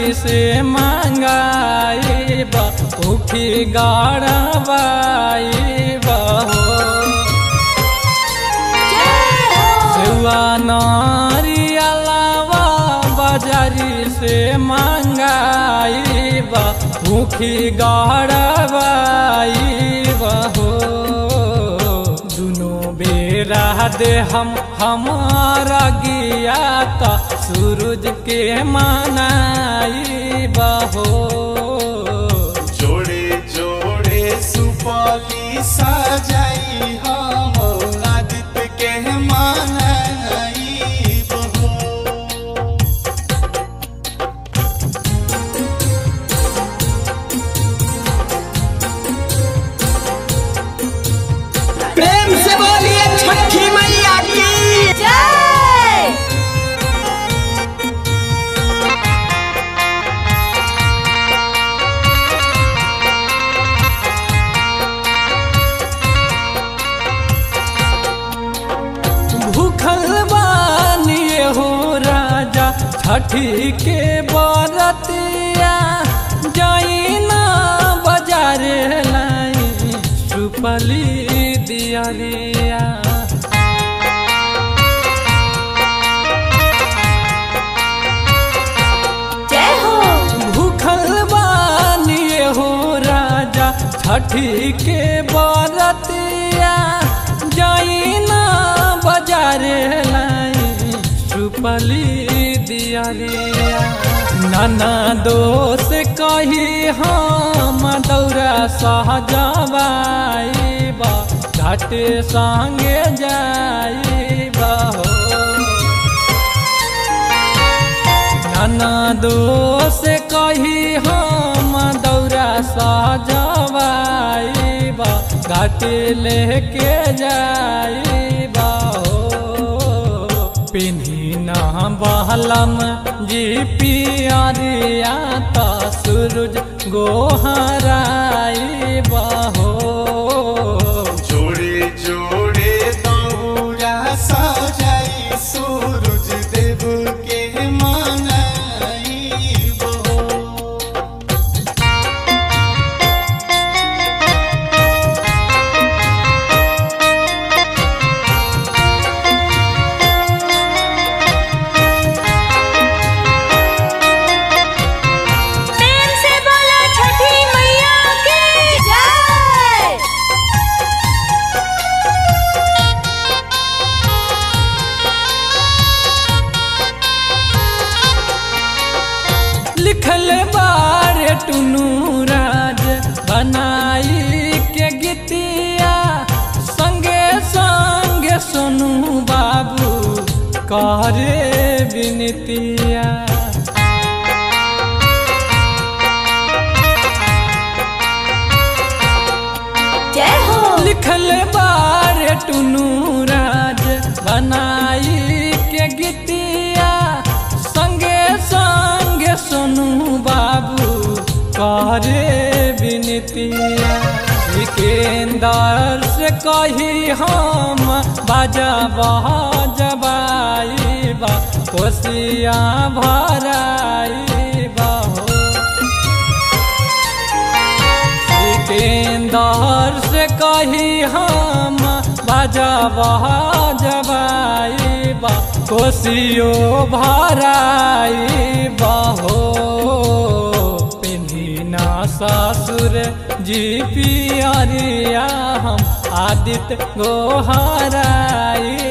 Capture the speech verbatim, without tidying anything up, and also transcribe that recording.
से मांगाई उखी गाड़ाबाई बहो सेवा नारियलवा बाजारी से मांगाई उखी गाड़ाबाई बहो दुनो बेरा दे हम हमारा गिया का सूरज के मनाई बहो जोड़े जोड़े सुपाली सजाई हम आदित्य के मनाई बहो प्रेम से बोलिए छठी मैया की जय। भूखल बानिए हो राजा छठी के बरतिया जाई ना बाजार लाई सुपली दियरिया जय हो। भूखल बानिए हो राजा छठी के बरतिया जाई ना बाजार लाई सुपली दियरिया नाना दोष कही हम दौरा सहजबाई बा घाट संगे जाई बहो नाना दोष कही हम दौरा सहजबाई बा घाट लेके जाई बहो पिन्ही ना बहलम जी पियरिया ता सूरज गोहराई बहो जोड़े जोड़े दौरा सजाई सूरज देव के मनाई बहो प्रेम से बोलो छठी मैया की जय। लिखल बारे टुनू राज बनाई के गीतिया संगे संगे सोनू बाबू करे विनतिया जय हो। लिखल बारे टुनू राज बनाई के गीतिया संगे संगे सोनू बाबू करे विनतिया सिकंदर से कही हम बाजा बजबाई बा कोसिया भराई बहो सिकंदर से कही हम बाजा बजबाई बा कोसियो भराई बहो पिन्ही ना ससुर जी पियरिया हम आदित्य गोहराई